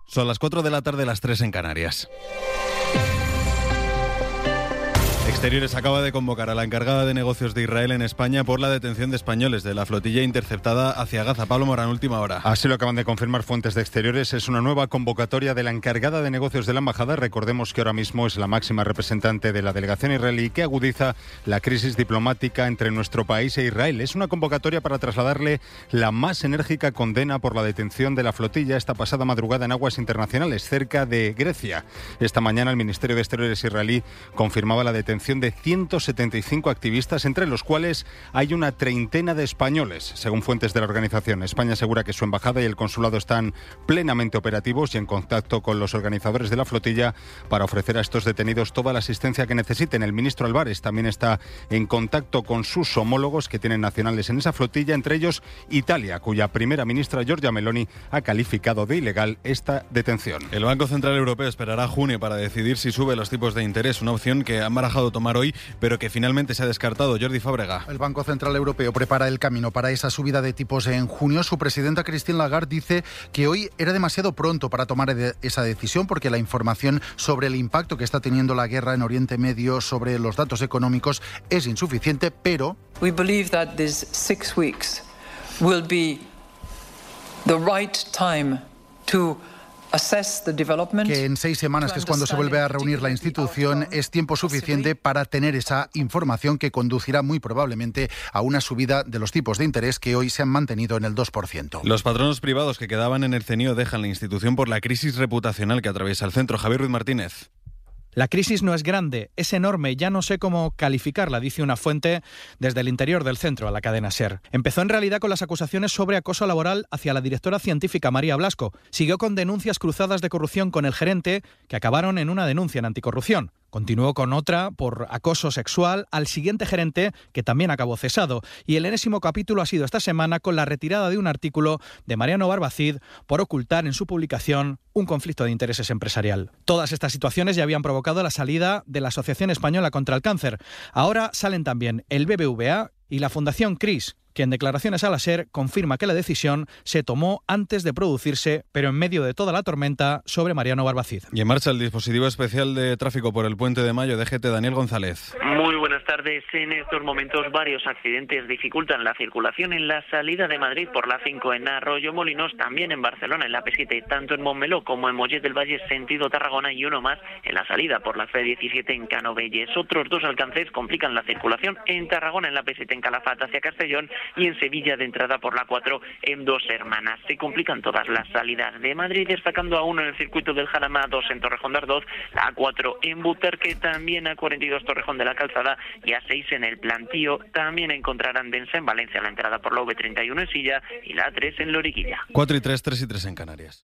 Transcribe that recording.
Son las 4 de la tarde, las 3 en Canarias. Exteriores acaba de convocar a la encargada de negocios de Israel en España por la detención de españoles de la flotilla interceptada hacia Gaza. Pablo Morán, última hora. Así lo acaban de confirmar fuentes de Exteriores. Es una nueva convocatoria de la encargada de negocios de la embajada. Recordemos que ahora mismo es la máxima representante de la delegación israelí que agudiza la crisis diplomática entre nuestro país e Israel. Es una convocatoria para trasladarle la más enérgica condena por la detención de la flotilla esta pasada madrugada en aguas internacionales cerca de Grecia. Esta mañana el Ministerio de Exteriores israelí confirmaba la detención de 175 activistas, entre los cuales hay una treintena de españoles, según fuentes de la organización. España asegura que su embajada y el consulado están plenamente operativos y en contacto con los organizadores de la flotilla para ofrecer a estos detenidos toda la asistencia que necesiten. El ministro Álvarez también está en contacto con sus homólogos que tienen nacionales en esa flotilla, entre ellos Italia, cuya primera ministra Giorgia Meloni ha calificado de ilegal esta detención. El Banco Central Europeo esperará junio para decidir si sube los tipos de interés, una opción que han barajado tomar hoy, pero que finalmente se ha descartado. Jordi Fábrega. El Banco Central Europeo prepara el camino para esa subida de tipos en junio. Su presidenta Christine Lagarde dice que hoy era demasiado pronto para tomar esa decisión porque la información sobre el impacto que está teniendo la guerra en Oriente Medio sobre los datos económicos es insuficiente, pero We believe that these 6 weeks will be the right time to que en 6 semanas, que es cuando se vuelve a reunir la institución, es tiempo suficiente para tener esa información que conducirá muy probablemente a una subida de los tipos de interés que hoy se han mantenido en el 2%. Los patronos privados que quedaban en el CENIO dejan la institución por la crisis reputacional que atraviesa el centro. Javier Ruiz Martínez. La crisis no es grande, es enorme, ya no sé cómo calificarla, dice una fuente desde el interior del centro a la cadena SER. Empezó en realidad con las acusaciones sobre acoso laboral hacia la directora científica María Blasco. Siguió con denuncias cruzadas de corrupción con el gerente, que acabaron en una denuncia en anticorrupción. Continuó con otra por acoso sexual al siguiente gerente, que también acabó cesado. Y el enésimo capítulo ha sido esta semana con la retirada de un artículo de Mariano Barbacid por ocultar en su publicación un conflicto de intereses empresarial. Todas estas situaciones ya habían provocado la salida de la Asociación Española contra el Cáncer. Ahora salen también el BBVA y la Fundación CRIS, que en declaraciones a la SER confirma que la decisión se tomó antes de producirse, pero en medio de toda la tormenta, sobre Mariano Barbacid. Y en marcha el dispositivo especial de tráfico por el Puente de Mayo. DGT, Daniel González. Muy buenas tardes. En estos momentos varios accidentes dificultan la circulación en la salida de Madrid por la 5 en Arroyo-Molinos, también en Barcelona en la P7, tanto en Montmeló como en Mollet del Valle sentido Tarragona, y uno más en la salida por la C17 en Canovelles. Otros 2 alcances complican la circulación en Tarragona en la P7 en Calafat hacia Castellón y en Sevilla de entrada por la 4 en Dos Hermanas. Se complican todas las salidas de Madrid, destacando a 1 en el circuito del Jarama, 2 en Torrejón de Ardoz, la A4 en Butarque, también A42 Torrejón de la Calzada y A6 en el Plantío. También encontrarán densa en Valencia la entrada por la V31 en Silla y la A3 en Loriguilla. 4 y 3, 3 y 3 en Canarias.